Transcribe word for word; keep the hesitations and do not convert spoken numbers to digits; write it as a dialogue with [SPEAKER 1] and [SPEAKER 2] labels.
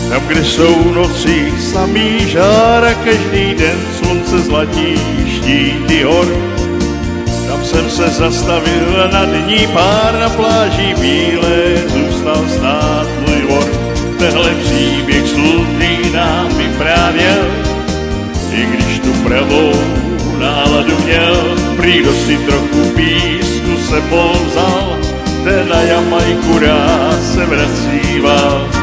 [SPEAKER 1] Tam, kde jsou noci samý žár a každý den slunce zlatí štíty hor. Tam jsem se zastavil na dní pár, na pláži bílé zůstal stát můj vor. Tehle příběh slutý nám vyprávěl, i když tu pravou náladu měl. Prý kdo si trochu písku sebou vzal, ten na Jamajku rád se vracíval.